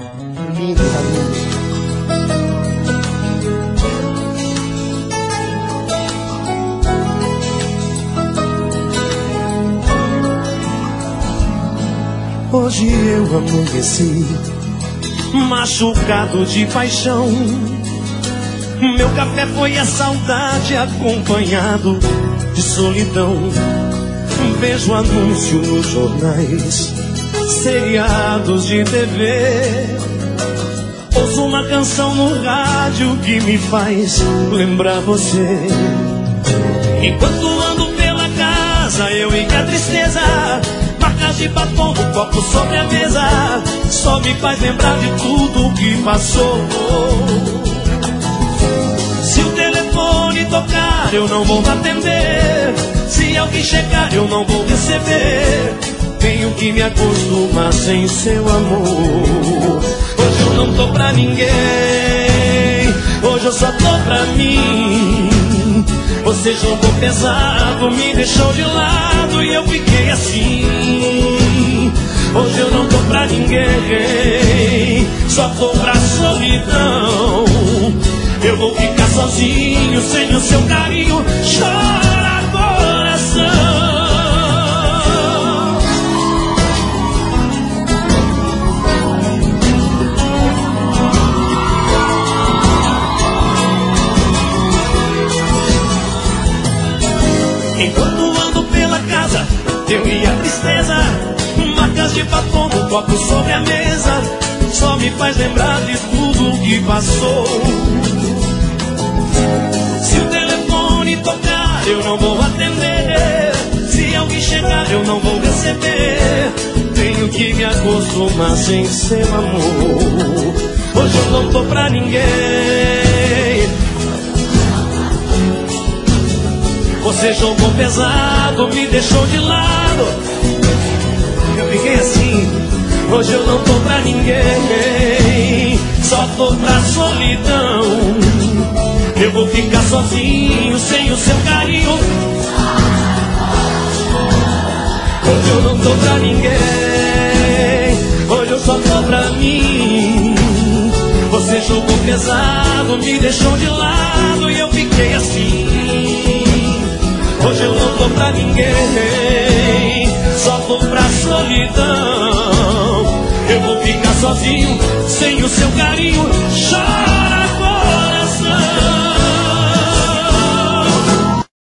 Lindo, tá lindo. Hoje eu amanheci machucado de paixão. Meu café foi a saudade acompanhado de solidão. Vejo anúncio nos jornais, seriados de TV. Ouço uma canção no rádio que me faz lembrar você. Enquanto ando pela casa, eu e a tristeza, marcas de batom no copo sobre a mesa, só me faz lembrar de tudo que passou. Se o telefone tocar, eu não vou atender. Se alguém chegar, eu não vou receber. Tenho que me acostumar sem seu amor. Hoje eu não tô pra ninguém, hoje eu só tô pra mim. Você jogou pesado, me deixou de lado e eu fiquei assim. Hoje eu não tô pra ninguém, só tô pra solidão. Eu vou ficar sozinho, sem o seu carinho, chora coração. Enquanto ando pela casa, eu e a tristeza, marcas de batom no copo sobre a mesa, só me faz lembrar de tudo que passou. Se o telefone tocar, eu não vou atender. Se alguém chegar, eu não vou receber. Tenho que me acostumar sem seu amor. Hoje eu não tô pra ninguém. Você jogou pesado, me deixou de lado. Eu fiquei assim. Hoje eu não tô pra ninguém, só tô pra solidão. Eu vou ficar sozinho, sem o seu carinho. Hoje eu não tô pra ninguém, hoje eu só tô pra mim. Você jogou pesado, me deixou de lado e eu fiquei assim. Hoje eu não tô pra ninguém, só tô pra solidão. Eu vou ficar sozinho, sem o seu carinho, chora.